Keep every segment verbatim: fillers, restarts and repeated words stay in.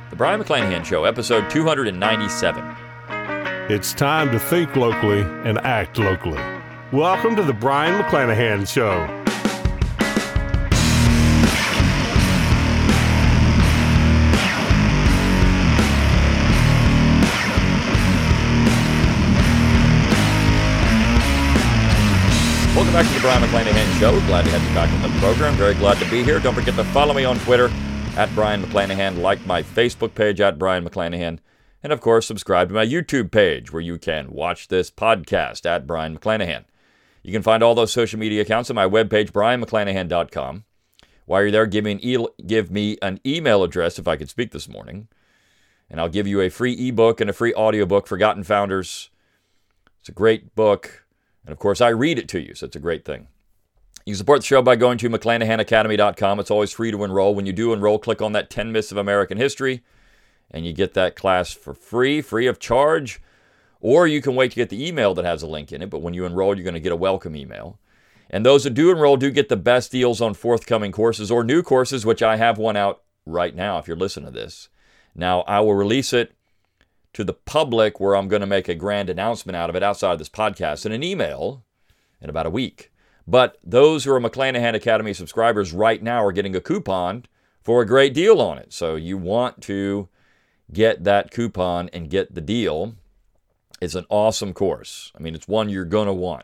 The Brion McClanahan Show, episode two ninety-seven. It's time to think locally and act locally. Welcome to the Brion McClanahan Show. Welcome back to the Brion McClanahan Show. Glad to have you back on the program. Very glad to be here. Don't forget to follow me on Twitter, at Brion McClanahan. Like my Facebook page, at Brion McClanahan. And, of course, subscribe to my YouTube page, where you can watch this podcast, at Brion McClanahan. You can find all those social media accounts on my webpage, brion mcclanahan dot com. While you're there, give me, an e- give me an email address if I could speak this morning. And I'll give you a free ebook and a free audiobook, Forgotten Founders. It's a great book. And, of course, I read it to you, so it's a great thing. You can support the show by going to mcclanahan academy dot com. It's always free to enroll. When you do enroll, click on that ten Myths of American History, and you get that class for free, free of charge. Or you can wait to get the email that has a link in it, but when you enroll, you're going to get a welcome email. And those that do enroll do get the best deals on forthcoming courses or new courses, which I have one out right now if you're listening to this. Now, I will release it to the public, where I'm going to make a grand announcement out of it outside of this podcast in an email in about a week. But those who are McClanahan Academy subscribers right now are getting a coupon for a great deal on it. So you want to get that coupon and get the deal. It's an awesome course. I mean, it's one you're going to want.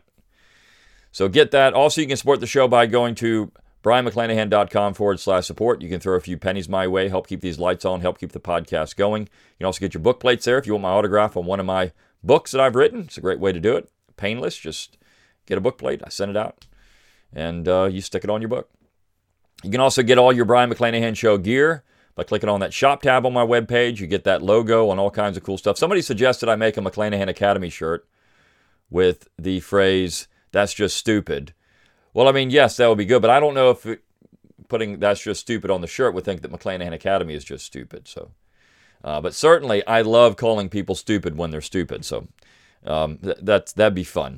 So get that. Also, you can support the show by going to brion mcclanahan dot com forward slash support. You can throw a few pennies my way, help keep these lights on, help keep the podcast going. You can also get your book plates there if you want my autograph on one of my books that I've written. It's a great way to do it. Painless. Just get a book plate. I send it out, and uh, you stick it on your book. You can also get all your Brion McClanahan Show gear by clicking on that shop tab on my webpage. You get that logo and all kinds of cool stuff. Somebody suggested I make a McClanahan Academy shirt with the phrase, "That's just stupid." Well, I mean, yes, that would be good, but I don't know if it, putting "that's just stupid" on the shirt would think that McClanahan Academy is just stupid. So, uh, but certainly, I love calling people stupid when they're stupid. So, um, th- that's that'd be fun.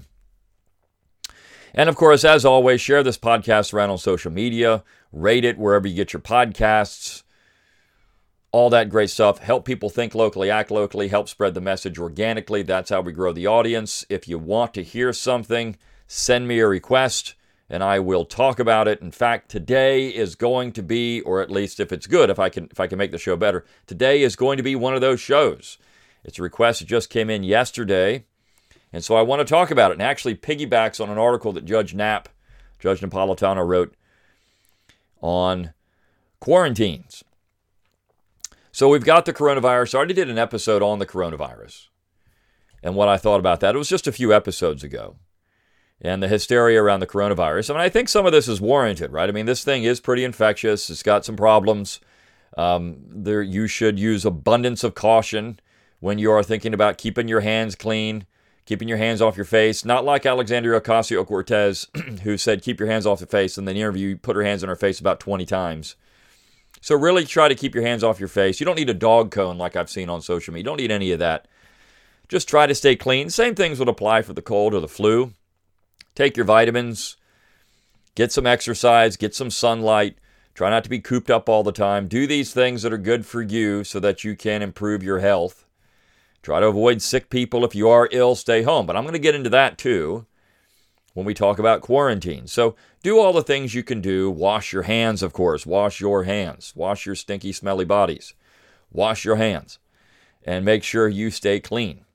And of course, as always, share this podcast around on social media, rate it wherever you get your podcasts, all that great stuff. Help people think locally, act locally, help spread the message organically. That's how we grow the audience. If you want to hear something, send me a request, and I will talk about it. In fact, today is going to be, or at least if it's good, if I can if I can make the show better, today is going to be one of those shows. It's a request that just came in yesterday, and so I want to talk about it, and actually piggybacks on an article that Judge Knapp, Judge Napolitano, wrote on quarantines. So we've got the coronavirus. I already did an episode on the coronavirus and what I thought about that. It was just a few episodes ago. And the hysteria around the coronavirus. I mean, I think some of this is warranted, right? I mean, this thing is pretty infectious. It's got some problems. Um, there, you should use abundance of caution when you are thinking about keeping your hands clean, keeping your hands off your face. Not like Alexandria Ocasio-Cortez, who said, keep your hands off the face. And in the interview, put her hands on her face about twenty times. So really try to keep your hands off your face. You don't need a dog cone like I've seen on social media. You don't need any of that. Just try to stay clean. Same things would apply for the cold or the flu. Take your vitamins, get some exercise, get some sunlight. Try not to be cooped up all the time. Do these things that are good for you so that you can improve your health. Try to avoid sick people. If you are ill, stay home. But I'm going to get into that too when we talk about quarantine. So do all the things you can do. Wash your hands, of course. Wash your hands. Wash your stinky, smelly bodies. Wash your hands. And make sure you stay clean.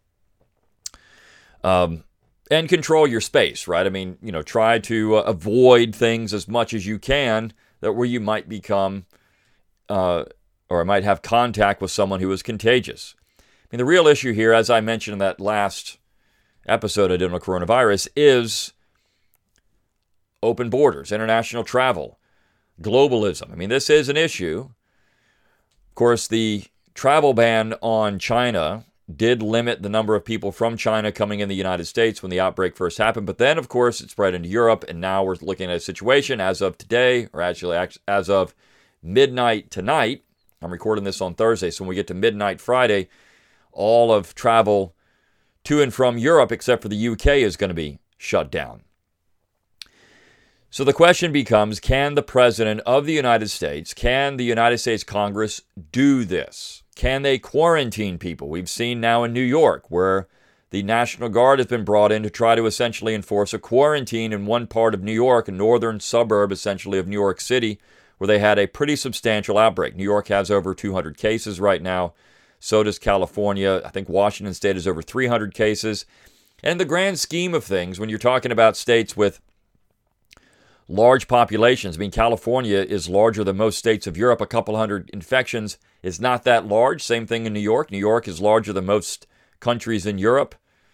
Um... And control your space, right? I mean, you know, try to uh, avoid things as much as you can that where you might become uh, or might have contact with someone who is contagious. I mean, the real issue here, as I mentioned in that last episode I did on coronavirus, is open borders, international travel, globalism. I mean, this is an issue. Of course, the travel ban on China did limit the number of people from China coming in the United States when the outbreak first happened. But then, of course, it spread into Europe, and now we're looking at a situation as of today, or actually as of midnight tonight. I'm recording this on Thursday, so when we get to midnight Friday, all of travel to and from Europe, except for the U K, is going to be shut down. So the question becomes, can the President of the United States, can the United States Congress do this? Can they quarantine people? We've seen now in New York where the National Guard has been brought in to try to essentially enforce a quarantine in one part of New York, a northern suburb essentially of New York City, where they had a pretty substantial outbreak. New York has over two hundred cases right now. So does California. I think Washington State has over three hundred cases. And in the grand scheme of things, when you're talking about states with large populations, I mean, California is larger than most states of Europe. A couple hundred infections is not that large. Same thing in New York. New York is larger than most countries in Europe.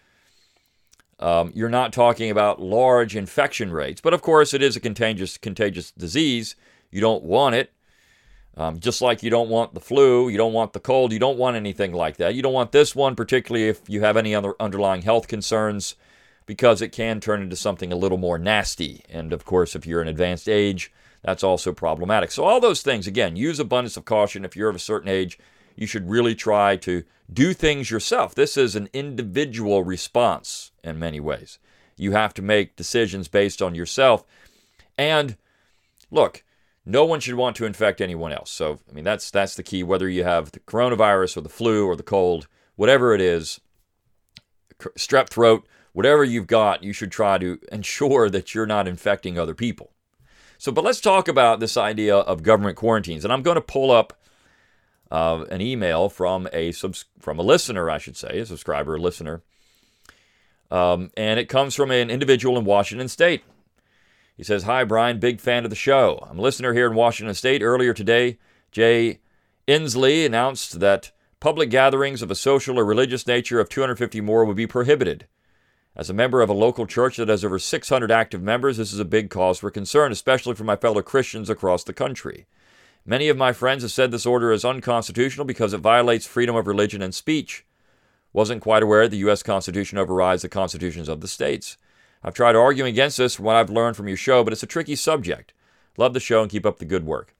Um, you're not talking about large infection rates. But of course, it is a contagious, contagious disease. You don't want it. Um, just like you don't want the flu, you don't want the cold, you don't want anything like that. You don't want this one, particularly if you have any other underlying health concerns, because it can turn into something a little more nasty. And of course, if you're an advanced age, that's also problematic. So all those things, again, use abundance of caution. If you're of a certain age, you should really try to do things yourself. This is an individual response in many ways. You have to make decisions based on yourself. And look, no one should want to infect anyone else. So, I mean, that's that's the key. Whether you have the coronavirus or the flu or the cold, whatever it is, strep throat, whatever you've got, you should try to ensure that you're not infecting other people. So, but let's talk about this idea of government quarantines. And I'm going to pull up uh, an email from a subs- from a listener, I should say, a subscriber, a listener. Um, and it comes from an individual in Washington State. He says, "Hi, Brian, big fan of the show. I'm a listener here in Washington State. Earlier today, Jay Inslee announced that public gatherings of a social or religious nature of two hundred fifty more would be prohibited. As a member of a local church that has over six hundred active members, this is a big cause for concern, especially for my fellow Christians across the country. Many of my friends have said this order is unconstitutional because it violates freedom of religion and speech. Wasn't quite aware the U S Constitution overrides the constitutions of the states. I've tried arguing against this from what I've learned from your show, but it's a tricky subject. Love the show and keep up the good work."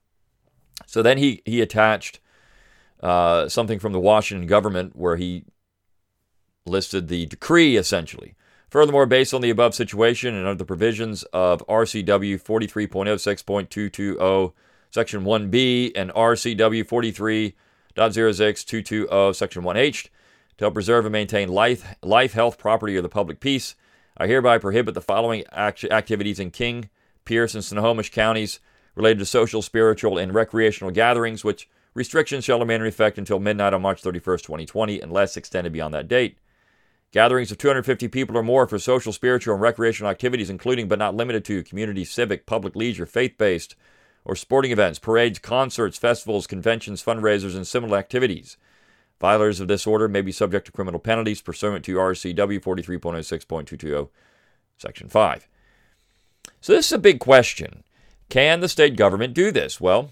So then he, he attached uh, something from the Washington government where he listed the decree, essentially. Furthermore, based on the above situation and under the provisions of R C W forty-three point oh six point two two oh, Section one B, and R C W forty-three point oh six point two two oh, Section one H, to help preserve and maintain life, life, health, property, or the public peace, I hereby prohibit the following act- activities in King, Pierce, and Snohomish counties related to social, spiritual, and recreational gatherings, which restrictions shall remain in effect until midnight on March thirty-first, twenty twenty, unless extended beyond that date. Gatherings of two hundred fifty people or more for social, spiritual, and recreational activities, including but not limited to community, civic, public, leisure, faith-based, or sporting events, parades, concerts, festivals, conventions, fundraisers, and similar activities. Violators of this order may be subject to criminal penalties pursuant to R C W forty-three point oh six point two two oh, Section five. So this is a big question. Can the state government do this? Well,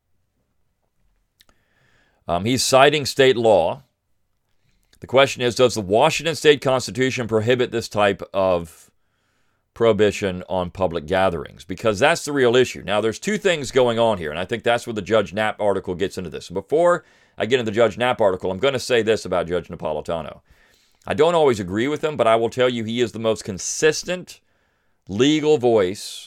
um, he's citing state law. The question is, does the Washington State Constitution prohibit this type of prohibition on public gatherings? Because that's the real issue. Now, there's two things going on here, and I think that's where the Judge Knapp article gets into this. Before I get into the Judge Knapp article, I'm going to say this about Judge Napolitano. I don't always agree with him, but I will tell you he is the most consistent legal voice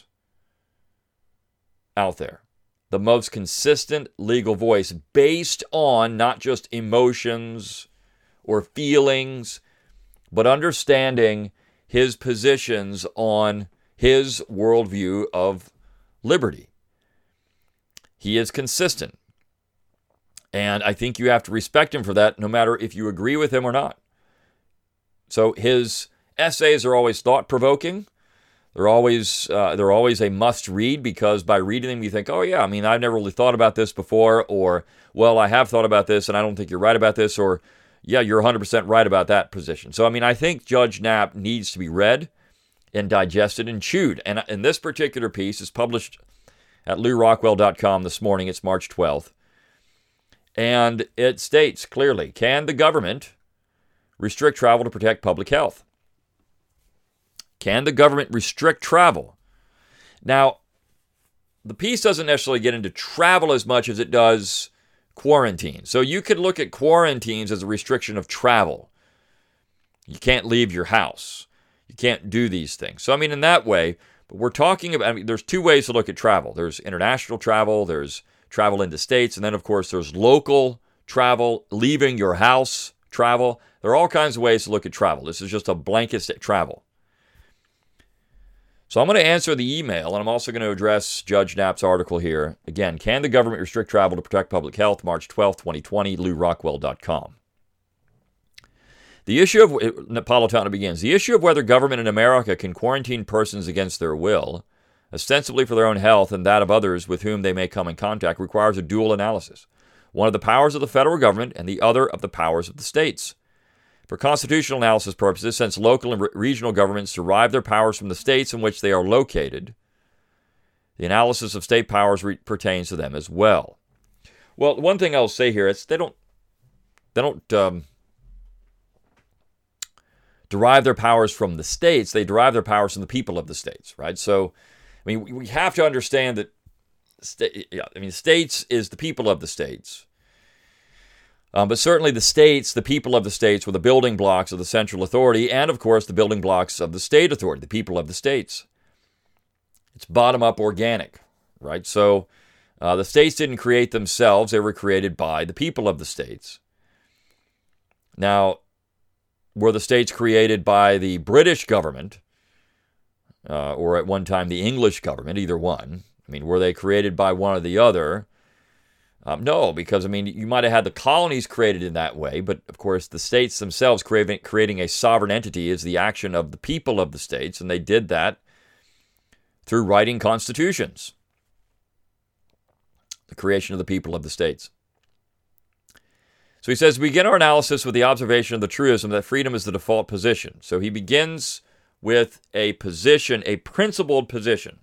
out there. The most consistent legal voice based on not just emotions or feelings, but understanding his positions on his worldview of liberty. He is consistent. And I think you have to respect him for that, no matter if you agree with him or not. So his essays are always thought-provoking. They're always uh, they're always a must-read, because by reading them you think, oh yeah, I mean, I've never really thought about this before, or, well, I have thought about this and I don't think you're right about this, or, yeah, you're one hundred percent right about that position. So, I mean, I think Judge Knapp needs to be read and digested and chewed. And, and this particular piece is published at lou rockwell dot com this morning. It's March twelfth. And it states clearly, can the government restrict travel to protect public health? Can the government restrict travel? Now, the piece doesn't necessarily get into travel as much as it does quarantine. So you could look at quarantines as a restriction of travel. You can't leave your house. You can't do these things. So, I mean, in that way, But we're talking about, I mean, there's two ways to look at travel. There's international travel, there's travel into states, and then, of course, there's local travel, leaving your house travel. There are all kinds of ways to look at travel. This is just a blanket travel. So I'm going to answer the email, and I'm also going to address Judge Knapp's article here. Again, can the government restrict travel to protect public health? March twelfth, twenty twenty, lou rockwell dot com. The issue of, Napolitano begins, the issue of whether government in America can quarantine persons against their will, ostensibly for their own health and that of others with whom they may come in contact, requires a dual analysis. One of the powers of the federal government and the other of the powers of the states. For constitutional analysis purposes, since local and re- regional governments derive their powers from the states in which they are located, the analysis of state powers re- pertains to them as well. Well, one thing I'll say here is they don't, they don't um, derive their powers from the states. They derive their powers from the people of the states, right? So, I mean, we have to understand that. Sta- yeah, I mean, states is the people of the states. Um, but certainly the states, the people of the states, were the building blocks of the central authority and, of course, the building blocks of the state authority, the people of the states. It's bottom-up organic, right? So uh, the states didn't create themselves. They were created by the people of the states. Now, were the states created by the British government uh, or at one time the English government, either one? I mean, were they created by one or the other? Um, no, because, I mean, you might have had the colonies created in that way, but, of course, the states themselves creating, creating a sovereign entity is the action of the people of the states, and they did that through writing constitutions, the creation of the people of the states. So he says, we begin our analysis with the observation of the truism that freedom is the default position. So he begins with a position, a principled position.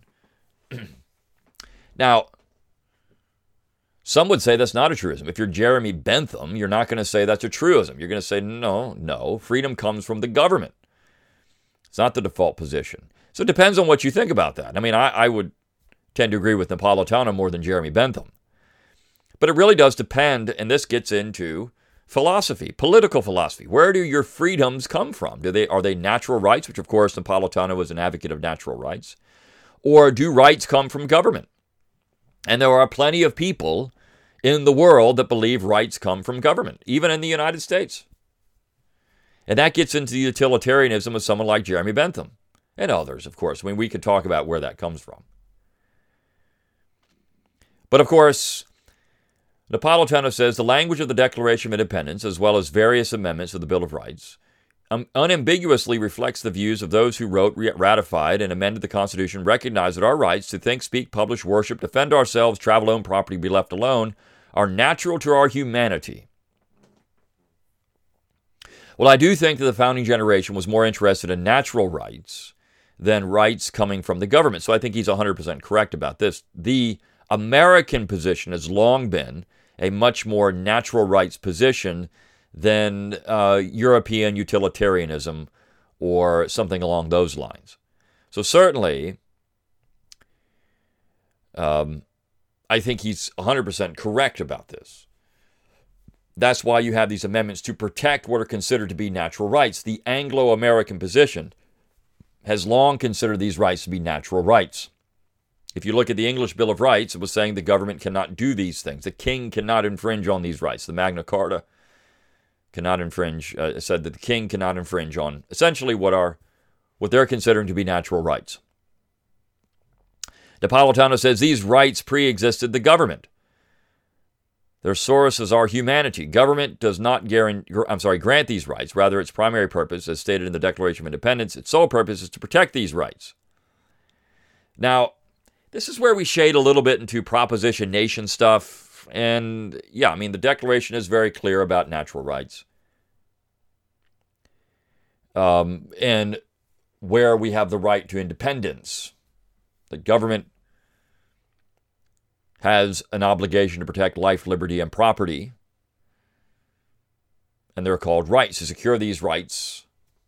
Now, some would say that's not a truism. If you're Jeremy Bentham, you're not going to say that's a truism. You're going to say, no, no, freedom comes from the government. It's not the default position. So it depends on what you think about that. I mean, I, I would tend to agree with Napolitano more than Jeremy Bentham. But it really does depend, and this gets into philosophy, political philosophy. Where do your freedoms come from? Do they are they natural rights, which, of course, Napolitano was an advocate of natural rights? Or do rights come from government? And there are plenty of people in the world that believe rights come from government, even in the United States. And that gets into the utilitarianism of someone like Jeremy Bentham and others, of course. I mean, we could talk about where that comes from. But, of course, Napolitano says the language of the Declaration of Independence, as well as various amendments of the Bill of Rights, um, unambiguously reflects the views of those who wrote, ratified, and amended the Constitution, recognize that our rights to think, speak, publish, worship, defend ourselves, travel, own property, be left alone, are natural to our humanity. Well, I do think that the founding generation was more interested in natural rights than rights coming from the government. So I think he's one hundred percent correct about this. The American position has long been a much more natural rights position than uh, European utilitarianism or something along those lines. So certainly, um, I think he's one hundred percent correct about this. That's why you have these amendments to protect what are considered to be natural rights. The Anglo-American position has long considered these rights to be natural rights. If you look at the English Bill of Rights, it was saying the government cannot do these things. The king cannot infringe on these rights. The Magna Carta cannot infringe, uh, said that the king cannot infringe on essentially what are, what they're considering to be natural rights. Napolitano says these rights pre-existed the government. Their source is our humanity. Government does not guarantee, I'm sorry, grant these rights. Rather, its primary purpose, as stated in the Declaration of Independence, its sole purpose is to protect these rights. Now, this is where we shade a little bit into proposition nation stuff. And yeah, I mean, the Declaration is very clear about natural rights. Um, and where we have the right to independence. The government has an obligation to protect life, liberty, and property. And they're called rights. To secure these rights,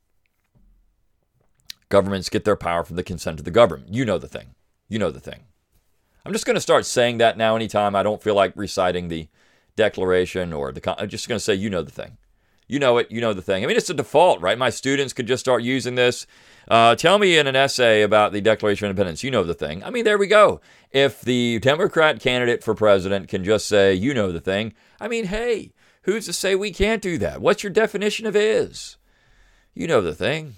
governments get their power from the consent of the government. You know the thing. You know the thing. I'm just going to start saying that now anytime I don't feel like reciting the Declaration or the... I'm just going to say, you know the thing. You know it. You know the thing. I mean, it's a default, right? My students could just start using this. Uh, tell me in an essay about the Declaration of Independence. You know the thing. I mean, there we go. If the Democrat candidate for president can just say, you know the thing, I mean, hey, who's to say we can't do that? What's your definition of is? You know the thing.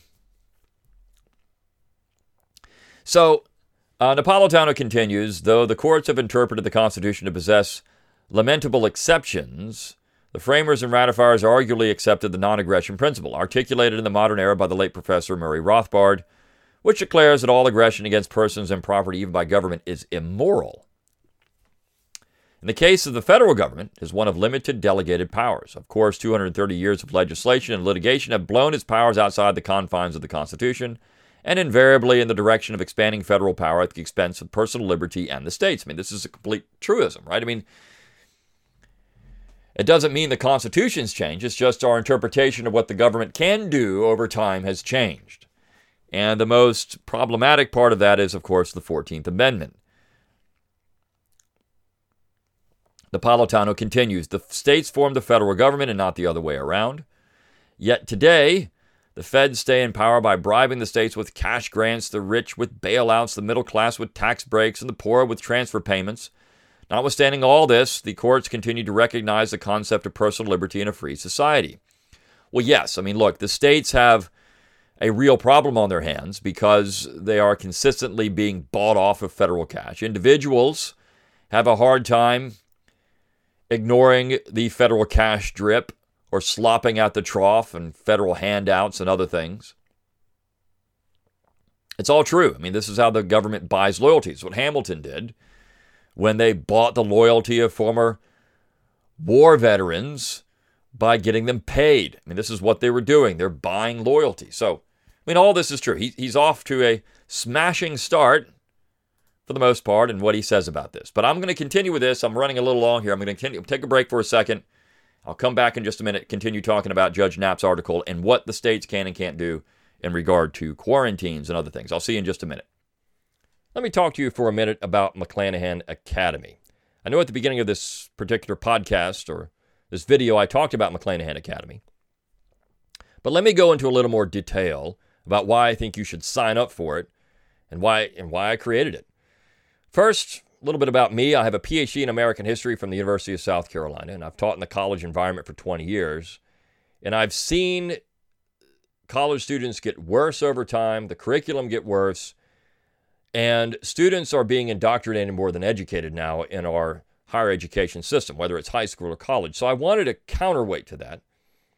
So, uh, Napolitano continues, though the courts have interpreted the Constitution to possess lamentable exceptions, the framers and ratifiers arguably accepted the non-aggression principle, articulated in the modern era by the late Professor Murray Rothbard, which declares that all aggression against persons and property, even by government, is immoral. In the case of the federal government, it is one of limited delegated powers. Of course, two hundred thirty years of legislation and litigation have blown its powers outside the confines of the Constitution, and invariably in the direction of expanding federal power at the expense of personal liberty and the states. I mean, this is a complete truism, right? I mean, it doesn't mean the Constitution's changed. It's just our interpretation of what the government can do over time has changed. And the most problematic part of that is, of course, the fourteenth Amendment. Napolitano continues, the states form the federal government and not the other way around. Yet today, the feds stay in power by bribing the states with cash grants, the rich with bailouts, the middle class with tax breaks, and the poor with transfer payments. Notwithstanding all this, the courts continue to recognize the concept of personal liberty in a free society. Well, yes, I mean, look, the states have a real problem on their hands because they are consistently being bought off of federal cash. Individuals have a hard time ignoring the federal cash drip or slopping at the trough and federal handouts and other things. It's all true. I mean, this is how the government buys loyalty. It's what Hamilton did when they bought the loyalty of former war veterans by getting them paid. I mean, this is what they were doing. They're buying loyalty. So, I mean, all this is true. He, he's off to a smashing start for the most part in what he says about this. But I'm going to continue with this. I'm running a little long here. I'm going to continue, take a break for a second. I'll come back in just a minute, continue talking about Judge Knapp's article and what the states can and can't do in regard to quarantines and other things. I'll see you in just a minute. Let me talk to you for a minute about McClanahan Academy. I know at the beginning of this particular podcast or this video, I talked about McClanahan Academy. But let me go into a little more detail about why I think you should sign up for it and why and why I created it. First, a little bit about me. I have a P H D in American history from the University of South Carolina, and I've taught in the college environment for twenty years. And I've seen college students get worse over time, the curriculum get worse, and students are being indoctrinated more than educated now in our higher education system, whether it's high school or college. So I wanted a counterweight to that.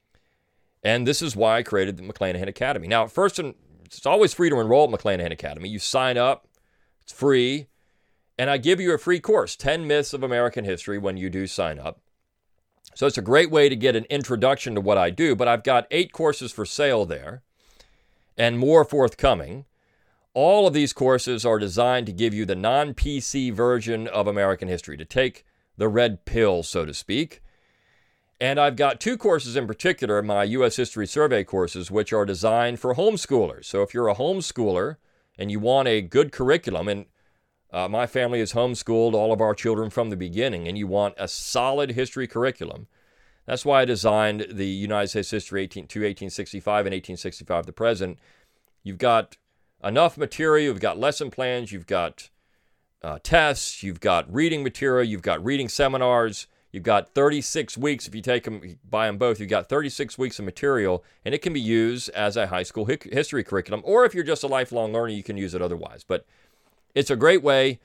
And this is why I created the McClanahan Academy. Now, first, it's always free to enroll at McClanahan Academy. You sign up, it's free, and I give you a free course, ten Myths of American History, when you do sign up. So it's a great way to get an introduction to what I do, but I've got eight courses for sale there and more forthcoming. All of these courses are designed to give you the non-P C version of American history, to take the red pill, so to speak. And I've got two courses in particular, my U S History Survey courses, which are designed for homeschoolers. So if you're a homeschooler and you want a good curriculum, and uh, my family has homeschooled all of our children from the beginning, and you want a solid history curriculum, that's why I designed the United States History eighteen to eighteen sixty-five and eighteen sixty-five to present. You've got enough material, you've got lesson plans, you've got uh, tests, you've got reading material, you've got reading seminars, you've got thirty-six weeks, if you take them, buy them both, you've got thirty-six weeks of material, and it can be used as a high school hi- history curriculum, or if you're just a lifelong learner, you can use it otherwise. But it's a great way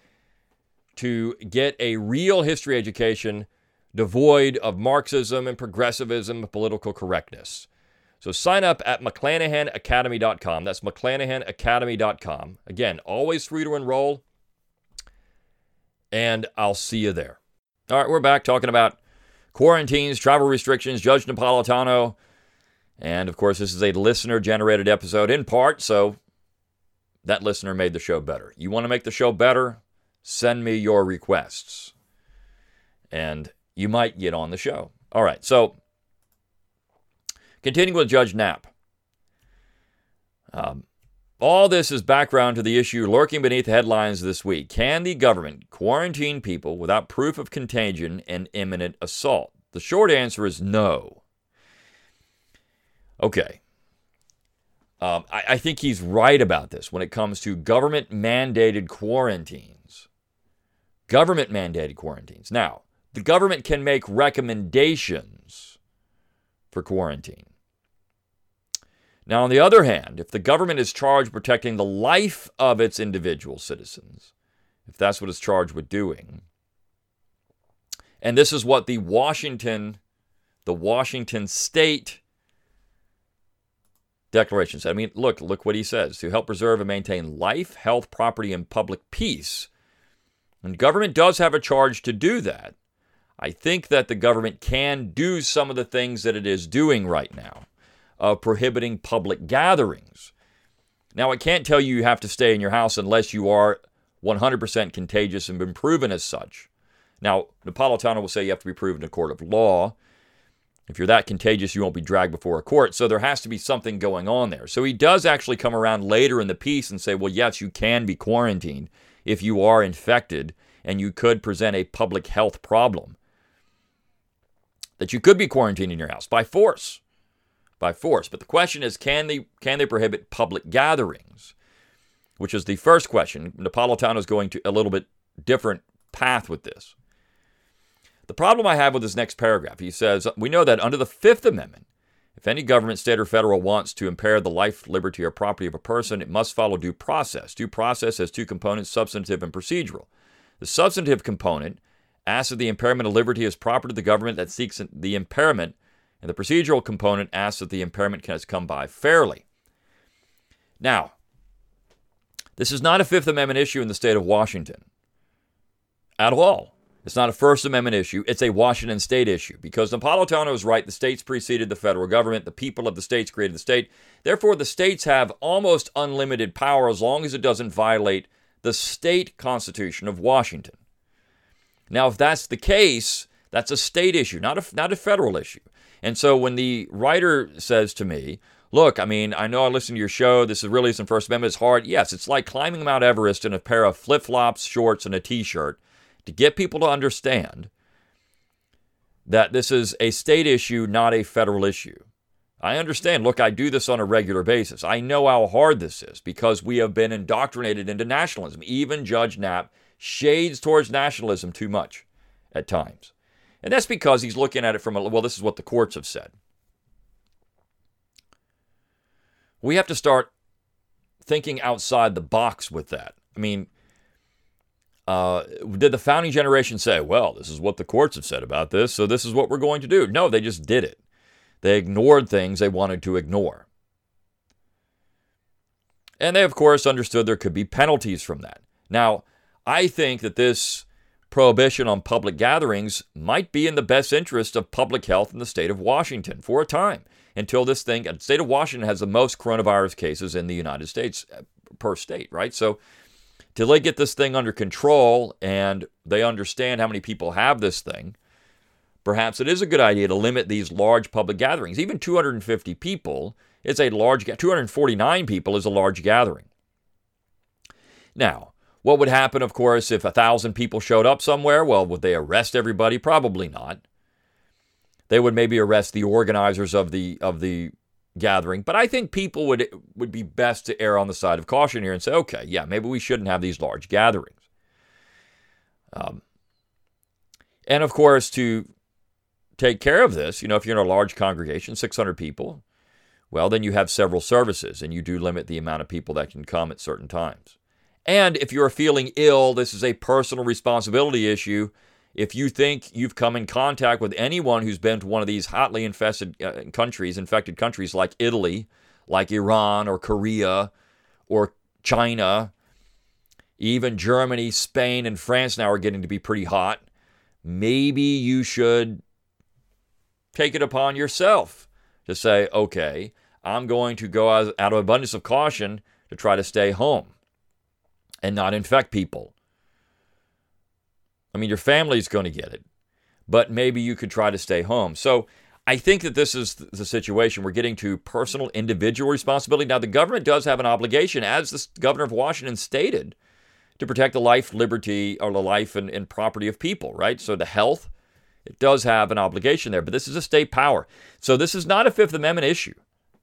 to get a real history education devoid of Marxism and progressivism and political correctness. So sign up at McClanahan Academy dot com. That's McClanahan Academy dot com. Again, always free to enroll. And I'll see you there. All right, we're back talking about quarantines, travel restrictions, Judge Napolitano. And, of course, this is a listener-generated episode in part, so that listener made the show better. You want to make the show better? Send me your requests. And you might get on the show. All right, so continuing with Judge Knapp. Um, all this is background to the issue lurking beneath the headlines this week. Can the government quarantine people without proof of contagion and imminent assault? The short answer is no. Okay. Um, I, I think he's right about this when it comes to government-mandated quarantines. Government-mandated quarantines. Now, the government can make recommendations for quarantine. Now, on the other hand, if the government is charged with protecting the life of its individual citizens, if that's what it's charged with doing, and this is what the Washington, the Washington State Declaration said. I mean, look, look what he says. To help preserve and maintain life, health, property, and public peace. And government does have a charge to do that. I think that the government can do some of the things that it is doing right now, of prohibiting public gatherings. Now, I can't tell you you have to stay in your house unless you are one hundred percent contagious and been proven as such. Now, Napolitano will say you have to be proven in a court of law. If you're that contagious, you won't be dragged before a court. So there has to be something going on there. So he does actually come around later in the piece and say, well, yes, you can be quarantined if you are infected and you could present a public health problem. That you could be quarantined in your house by force. By force. But the question is, can they can they prohibit public gatherings? Which is the first question. Napolitano is going to a little bit different path with this. The problem I have with this next paragraph, he says, we know that under the Fifth Amendment, if any government, state, or federal wants to impair the life, liberty, or property of a person, it must follow due process. Due process has two components, substantive and procedural. The substantive component asks that the impairment of liberty is proper to the government that seeks the impairment, and the procedural component asks that the impairment has come by fairly. Now, this is not a Fifth Amendment issue in the state of Washington at all. It's not a First Amendment issue. It's a Washington state issue because Napolitano is right. The states preceded the federal government. The people of the states created the state. Therefore, the states have almost unlimited power as long as it doesn't violate the state constitution of Washington. Now, if that's the case, that's a state issue, not a, not a federal issue. And so when the writer says to me, look, I mean, I know I listen to your show. This is really isn't First Amendment. It's hard. Yes, it's like climbing Mount Everest in a pair of flip-flops, shorts, and a T-shirt. To get people to understand that this is a state issue, not a federal issue. I understand. Look, I do this on a regular basis. I know how hard this is because we have been indoctrinated into nationalism. Even Judge Knapp shades towards nationalism too much at times. And that's because he's looking at it from a, well, this is what the courts have said. We have to start thinking outside the box with that. I mean, Uh, did the founding generation say, well, this is what the courts have said about this, so this is what we're going to do? No, they just did it. They ignored things they wanted to ignore. And they, of course, understood there could be penalties from that. Now, I think that this prohibition on public gatherings might be in the best interest of public health in the state of Washington for a time, until this thing, the state of Washington has the most coronavirus cases in the United States per state, right? So, till they get this thing under control and they understand how many people have this thing, perhaps it is a good idea to limit these large public gatherings. Even two hundred fifty people is a large, two hundred forty-nine people is a large gathering. Now, what would happen, of course, if one thousand people showed up somewhere? Well, would they arrest everybody? Probably not. They would maybe arrest the organizers of the of the gathering. But I think people would would be best to err on the side of caution here and say, okay, yeah, maybe we shouldn't have these large gatherings. Um, and of course, to take care of this, you know, if you're in a large congregation, six hundred people, well, then you have several services and you do limit the amount of people that can come at certain times. And if you're feeling ill, this is a personal responsibility issue. If you think you've come in contact with anyone who's been to one of these hotly infested uh, countries, infected countries like Italy, like Iran or Korea or China, even Germany, Spain, and France now are getting to be pretty hot, maybe you should take it upon yourself to say, okay, I'm going to go out, out of abundance of caution to try to stay home and not infect people. I mean, your family's going to get it, but maybe you could try to stay home. So I think that this is the situation. We're getting to personal, individual responsibility. Now, the government does have an obligation, as the governor of Washington stated, to protect the life, liberty, or the life and, and property of people, right? So the health, it does have an obligation there, but this is a state power. So this is not a Fifth Amendment issue.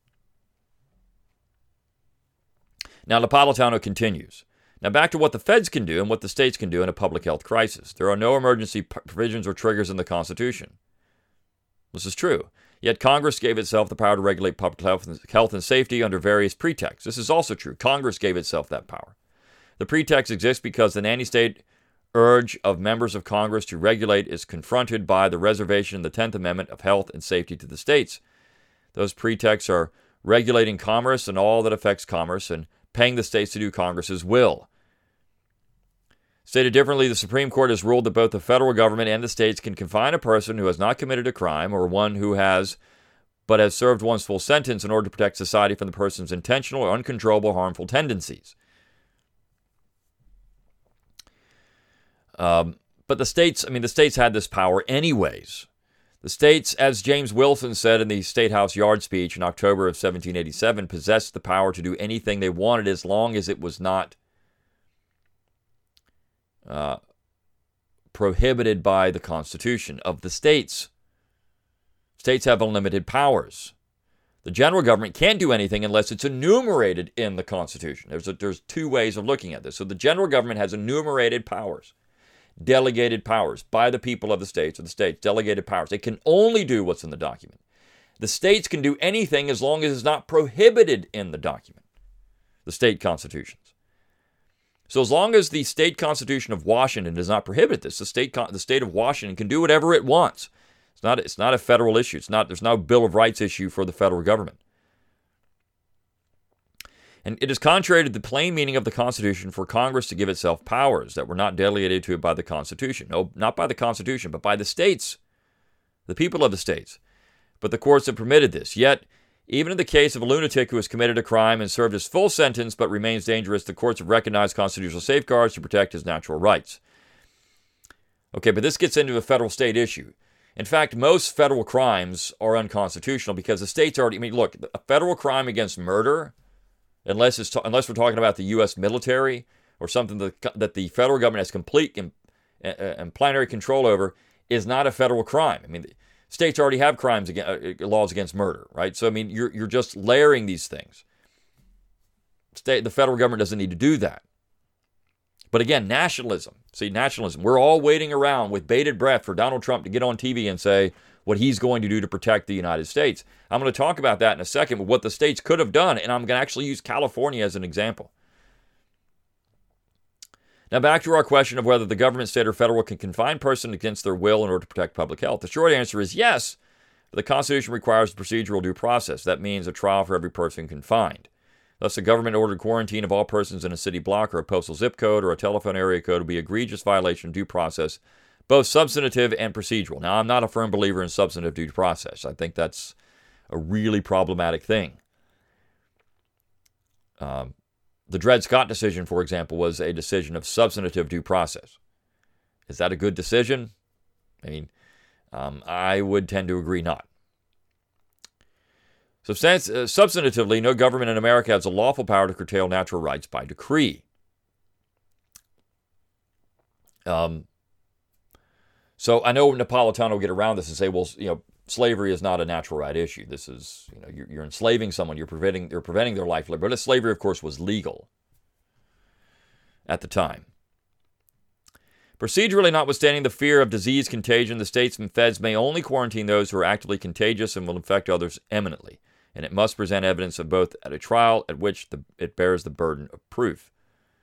Now, Napolitano continues. Now, back to what the feds can do and what the states can do in a public health crisis. There are no emergency provisions or triggers in the Constitution. This is true. Yet Congress gave itself the power to regulate public health and safety under various pretexts. This is also true. Congress gave itself that power. The pretext exists because the nanny-state urge of members of Congress to regulate is confronted by the reservation in the tenth Amendment of health and safety to the states. Those pretexts are regulating commerce and all that affects commerce and paying the states to do Congress's will. Stated differently, the Supreme Court has ruled that both the federal government and the states can confine a person who has not committed a crime or one who has but has served one's full sentence in order to protect society from the person's intentional or uncontrollable harmful tendencies. Um, but the states, I mean, the states had this power anyways. The states, as James Wilson said in the State House Yard speech in October of seventeen eighty-seven, possessed the power to do anything they wanted as long as it was not uh, prohibited by the Constitution of the states. States have unlimited powers. The general government can't do anything unless it's enumerated in the Constitution. There's a, there's two ways of looking at this. So the general government has enumerated powers. Delegated powers by the people of the states or the states, delegated powers. They can only do what's in the document. The states can do anything as long as it's not prohibited in the document, the state constitutions. So as long as the state constitution of Washington does not prohibit this, the state the state of Washington can do whatever it wants. It's not it's not a federal issue. It's not there's no Bill of Rights issue for the federal government. And it is contrary to the plain meaning of the Constitution for Congress to give itself powers that were not delegated to it by the Constitution. No, not by the Constitution, but by the states, the people of the states. But the courts have permitted this. Yet, even in the case of a lunatic who has committed a crime and served his full sentence but remains dangerous, the courts have recognized constitutional safeguards to protect his natural rights. Okay, but this gets into a federal-state issue. In fact, most federal crimes are unconstitutional because the states already, I mean, look, a federal crime against murder, Unless it's ta- unless we're talking about the U S military or something that, that the federal government has complete and, and plenary control over, is not a federal crime. I mean, states already have crimes against, uh, laws against murder, right? So I mean, you're you're just layering these things. State the federal government doesn't need to do that. But again, nationalism. See, nationalism. We're all waiting around with bated breath for Donald Trump to get on T V and say what he's going to do to protect the United States. I'm going to talk about that in a second, but what the states could have done, and I'm going to actually use California as an example. Now back to our question of whether the government, state, or federal can confine persons against their will in order to protect public health. The short answer is yes, but the Constitution requires procedural due process. That means a trial for every person confined. Thus, a government-ordered quarantine of all persons in a city block or a postal zip code or a telephone area code would be an egregious violation of due process, both substantive and procedural. Now, I'm not a firm believer in substantive due process. I think that's a really problematic thing. Um, the Dred Scott decision, for example, was a decision of substantive due process. Is that a good decision? I mean, um, I would tend to agree not. Substan- uh, substantively, no government in America has a lawful power to curtail natural rights by decree. Um, so I know Napolitano will get around this and say, well, you know, slavery is not a natural right issue. This is, you know, you're, you're enslaving someone, you're preventing, you're preventing their life. But slavery, of course, was legal at the time. Procedurally, notwithstanding the fear of disease contagion, the states and feds may only quarantine those who are actively contagious and will infect others eminently. And it must present evidence of both at a trial at which the, it bears the burden of proof.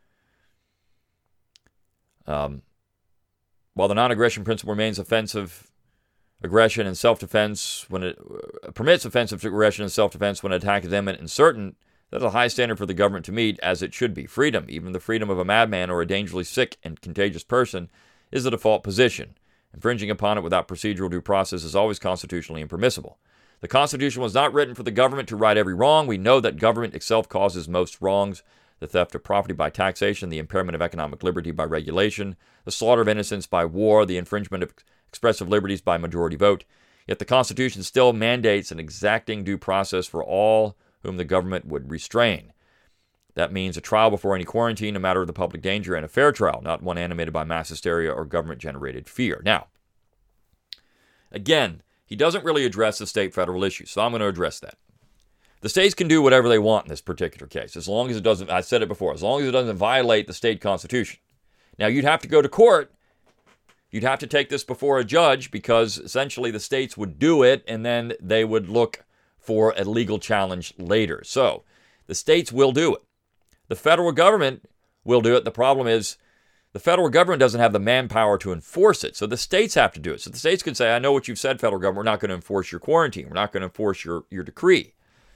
Um, while the non-aggression principle remains offensive aggression and self-defense when it uh, permits offensive aggression and self-defense when an attack is imminent and certain, that's a high standard for the government to meet, as it should be. Freedom, even the freedom of a madman or a dangerously sick and contagious person, is the default position. Infringing upon it without procedural due process is always constitutionally impermissible. The Constitution was not written for the government to right every wrong. We know that government itself causes most wrongs: the theft of property by taxation, the impairment of economic liberty by regulation, the slaughter of innocents by war, the infringement of expressive liberties by majority vote. Yet the Constitution still mandates an exacting due process for all whom the government would restrain. That means a trial before any quarantine, a matter of the public danger, and a fair trial, not one animated by mass hysteria or government-generated fear. Now, again, he doesn't really address the state-federal issue, so I'm going to address that. The states can do whatever they want in this particular case, as long as it doesn't, I said it before, as long as it doesn't violate the state constitution. Now, you'd have to go to court. You'd have to take this before a judge because essentially the states would do it and then they would look for a legal challenge later. So the states will do it. The federal government will do it. The problem is the federal government doesn't have the manpower to enforce it. So the states have to do it. So the states can say, I know what you've said, federal government. We're not going to enforce your quarantine. We're not going to enforce your, your decree.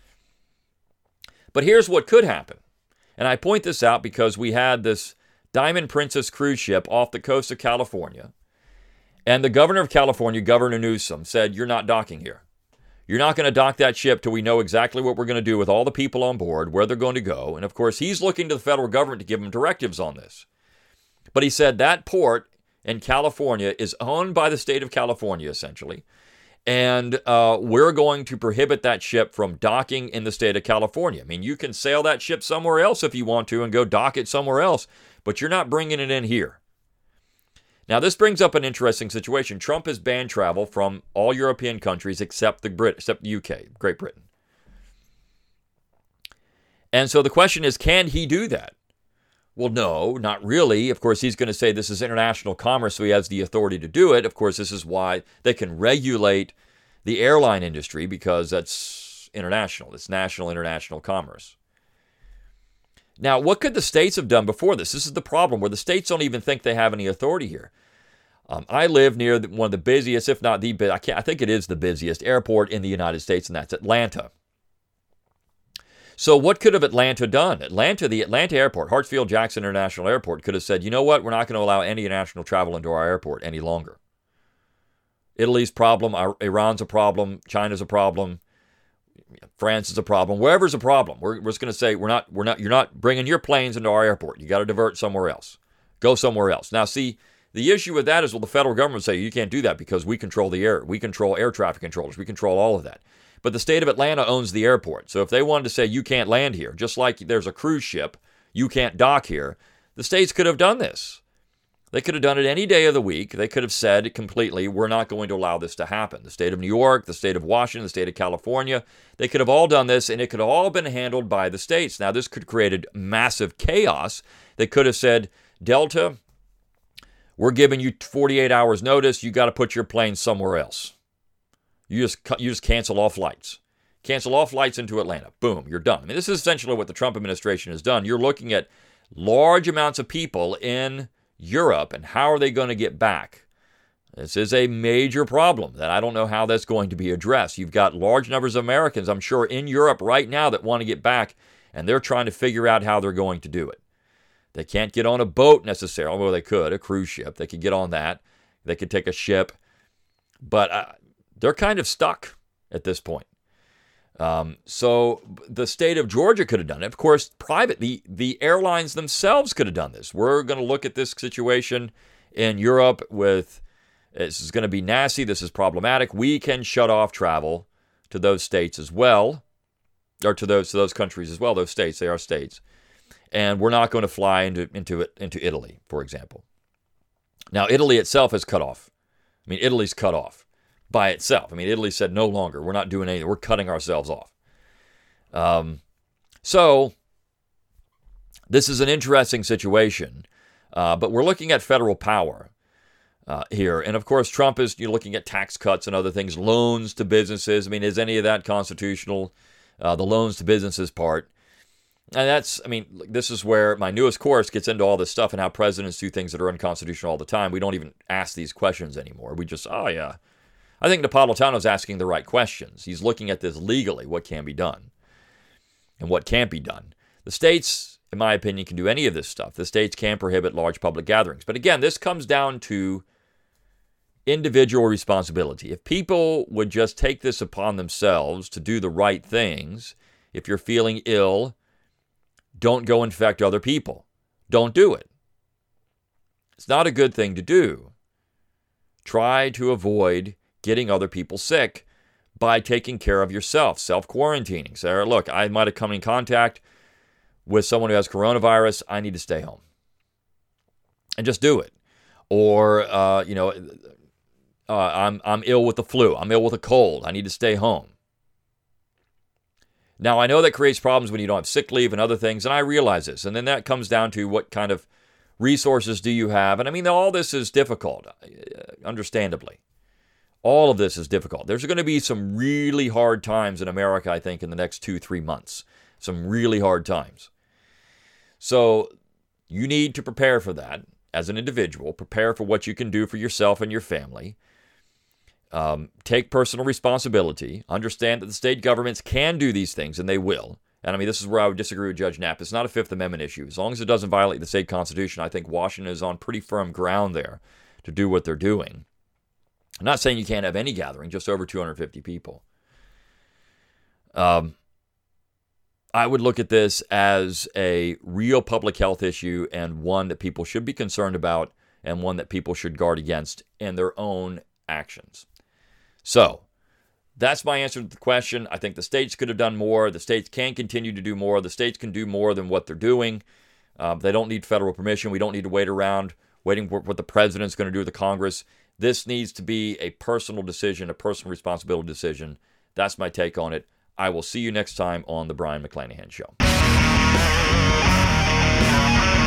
But here's what could happen. And I point this out because we had this Diamond Princess cruise ship off the coast of California. And the governor of California, Governor Newsom, said, you're not docking here. You're not going to dock that ship till we know exactly what we're going to do with all the people on board, where they're going to go. And of course, he's looking to the federal government to give him directives on this. But he said that port in California is owned by the state of California, essentially. And uh, we're going to prohibit that ship from docking in the state of California. I mean, you can sail that ship somewhere else if you want to and go dock it somewhere else, but you're not bringing it in here. Now, this brings up an interesting situation. Trump has banned travel from all European countries except the Brit, except the U K, Great Britain. And so the question is, can he do that? Well, no, not really. Of course, he's going to say this is international commerce, so he has the authority to do it. Of course, this is why they can regulate the airline industry, because that's international. It's national, international commerce. Now, what could the states have done before this? This is the problem, where the states don't even think they have any authority here. Um, I live near the, one of the busiest, if not the I, can't, I think it is the busiest airport in the United States, and that's Atlanta. So what could have Atlanta done? Atlanta, the Atlanta airport, Hartsfield-Jackson International Airport, could have said, you know what, we're not going to allow any international travel into our airport any longer. Italy's problem, Iran's a problem, China's a problem, France is a problem, wherever's a problem. We're, we're just going to say, we're not, we're not, you're not bringing your planes into our airport. You got to divert somewhere else. Go somewhere else. Now, see, the issue with that is, well, the federal government would say, you can't do that because we control the air. We control air traffic controllers. We control all of that. But the state of Atlanta owns the airport. So if they wanted to say you can't land here, just like there's a cruise ship, you can't dock here, the states could have done this. They could have done it any day of the week. They could have said completely, we're not going to allow this to happen. The state of New York, the state of Washington, the state of California, they could have all done this, and it could have all been handled by the states. Now, this could have created massive chaos. They could have said, Delta, we're giving you forty-eight hours notice. You got to put your plane somewhere else. You just you just cancel all flights. Cancel all flights into Atlanta. Boom, you're done. I mean, this is essentially what the Trump administration has done. You're looking at large amounts of people in Europe, and how are they going to get back? This is a major problem that I don't know how that's going to be addressed. You've got large numbers of Americans, I'm sure, in Europe right now that want to get back, and they're trying to figure out how they're going to do it. They can't get on a boat necessarily. Well, they could, a cruise ship. They could get on that. They could take a ship. But uh, they're kind of stuck at this point. Um, so the state of Georgia could have done it. Of course, private, the, the airlines themselves could have done this. We're going to look at this situation in Europe with, this is going to be nasty, this is problematic. We can shut off travel to those states as well, or to those to those countries as well, those states, they are states. And we're not going to fly into, into, it, into Italy, for example. Now, Italy itself is cut off. I mean, Italy's cut off by itself. I mean, Italy said, no longer. We're not doing anything. We're cutting ourselves off. Um, so, this is an interesting situation. Uh, but we're looking at federal power uh, here. And, of course, Trump is you're looking at tax cuts and other things, loans to businesses. I mean, is any of that constitutional? Uh, the loans to businesses part. And that's, I mean, this is where my newest course gets into all this stuff and how presidents do things that are unconstitutional all the time. We don't even ask these questions anymore. We just, oh, yeah. I think Napolitano's asking the right questions. He's looking at this legally, what can be done and what can't be done. The states, in my opinion, can do any of this stuff. The states can prohibit large public gatherings. But again, this comes down to individual responsibility. If people would just take this upon themselves to do the right things, if you're feeling ill, don't go infect other people. Don't do it. It's not a good thing to do. Try to avoid getting other people sick by taking care of yourself, self-quarantining. Say, look, I might have come in contact with someone who has coronavirus. I need to stay home. And just do it. Or, uh, you know, uh, I'm I'm ill with the flu. I'm ill with a cold. I need to stay home. Now, I know that creates problems when you don't have sick leave and other things, and I realize this. And then that comes down to what kind of resources do you have? And I mean, all this is difficult, understandably. All of this is difficult. There's going to be some really hard times in America, I think, in the next two, three months. Some really hard times. So you need to prepare for that as an individual. Prepare for what you can do for yourself and your family. Um, take personal responsibility. Understand that the state governments can do these things, and they will. And I mean, this is where I would disagree with Judge Knapp. It's not a Fifth Amendment issue. As long as it doesn't violate the state constitution, I think Washington is on pretty firm ground there to do what they're doing. I'm not saying you can't have any gathering, just over two hundred fifty people. Um, I would look at this as a real public health issue and one that people should be concerned about and one that people should guard against in their own actions. So, that's my answer to the question. I think the states could have done more. The states can continue to do more. The states can do more than what they're doing. Um, they don't need federal permission. We don't need to wait around waiting for what the president's going to do with the Congress. This needs to be a personal decision, a personal responsibility decision. That's my take on it. I will see you next time on The Brion McClanahan Show.